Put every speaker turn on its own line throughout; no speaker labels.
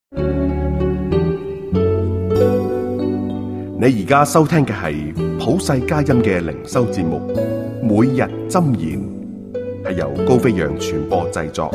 你而家收聽嘅係普世佳音嘅靈修節目，每日箴言，係由高飛揚傳播製作。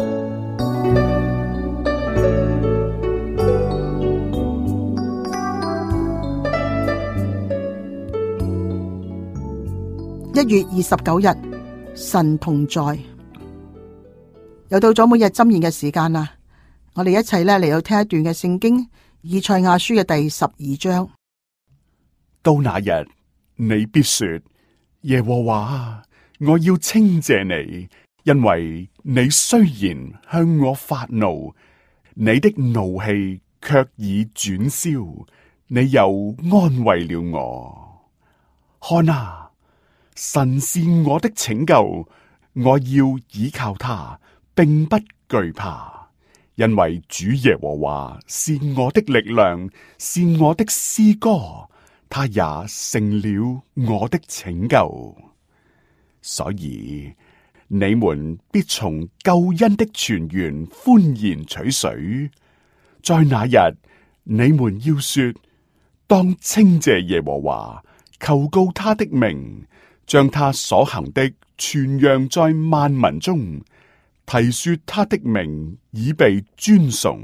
1月29日，神同在，又到咗每日箴言嘅時間啦。我哋一齊嚟到聽一段嘅聖經，以賽亞書嘅第12章。
到那日，你必說：耶和華，我要稱謝你，因為你雖然向我發怒，你的怒氣卻已轉消，你又安慰了我。看啊，神是我的拯救，我要倚靠他，並不懼怕，因為主耶和華是我的力量，是我的詩歌。他也成了我的拯救，所以你們必從救恩的泉源歡然取水。在那日，你們要說：當稱謝耶和華，求告他的名，將他所行的傳揚在萬民中，提說他的名已被尊崇。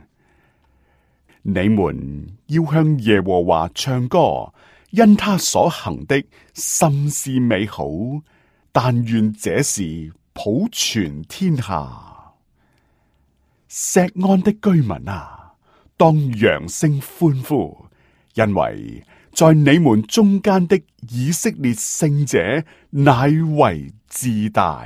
你們要向耶和華唱歌，因他所行的甚是美好。但願這事普傳天下。錫安的居民啊，當揚聲歡呼，因為在你們中間的以色列聖者乃為至大。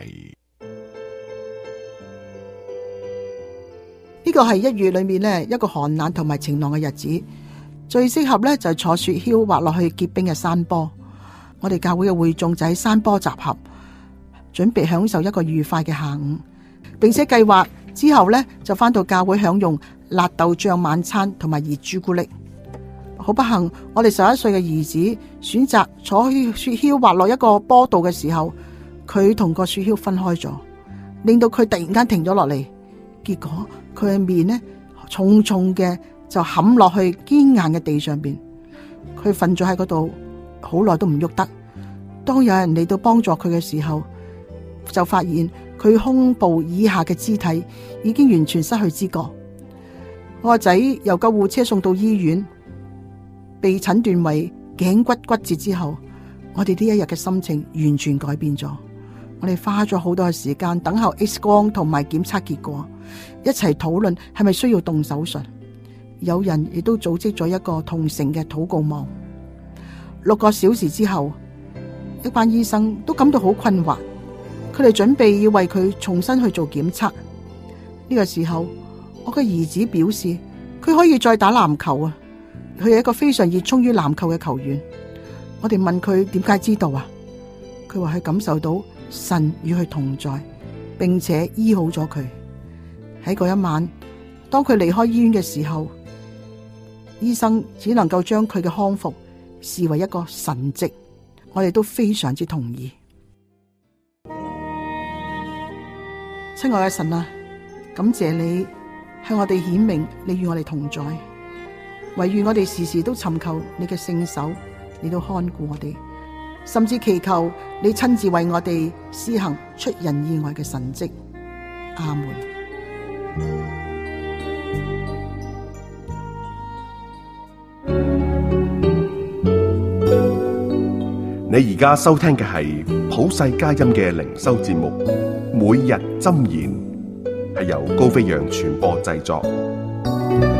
呢個係1月裏面一個寒冷同埋晴朗嘅日子，最適合就係坐雪橇滑落去結冰嘅山坡。我哋教會嘅會眾就喺山坡集合，準備享受一個愉快嘅下午，並且計劃之後就返到教會享用辣豆醬晚餐同埋熱朱古力。好不幸，我哋11歲嘅兒子選擇坐雪橇滑落一個坡道嘅時候，佢同個雪橇分開咗，令到佢突然間停咗落嚟。結果佢嘅面重重嘅就冚落去堅硬嘅地上邊，佢瞓咗喺嗰度好耐都唔喐得。當有人嚟到幫助佢嘅時候，就發現佢胸部以下嘅肢體已經完全失去知覺。我個仔由救護車送到醫院，被診斷為頸骨骨折之後，我哋呢一日嘅心情完全改變咗。我哋花咗好多嘅時間等候 X 光同埋檢測結果，一齊討論係咪需要動手術。有人亦都組織咗一個同城嘅禱告網。6個小時之後，一班醫生都感到好困惑，佢哋準備要為佢重新去做檢測。呢個時候，我嘅兒子表示佢可以再打籃球啊！佢係一個非常熱衷於籃球嘅球員。我哋問佢點解知道啊？佢話佢感受到神與佢同在，並且醫好咗佢。喺嗰一晚，當佢離開醫院嘅時候，醫生只能夠將佢嘅康復視為一個神蹟。我哋都非常之同意。親愛嘅神啊，感謝你向我哋顯明你與我哋同在，惟願我哋時時都尋求你嘅聖手，你都看顧我哋，甚至祈求你親自為我哋施行出人意外嘅神蹟。阿門。
你而家收聽嘅係普世佳音嘅靈修節目，每日箴言，係由高飛揚傳播製作。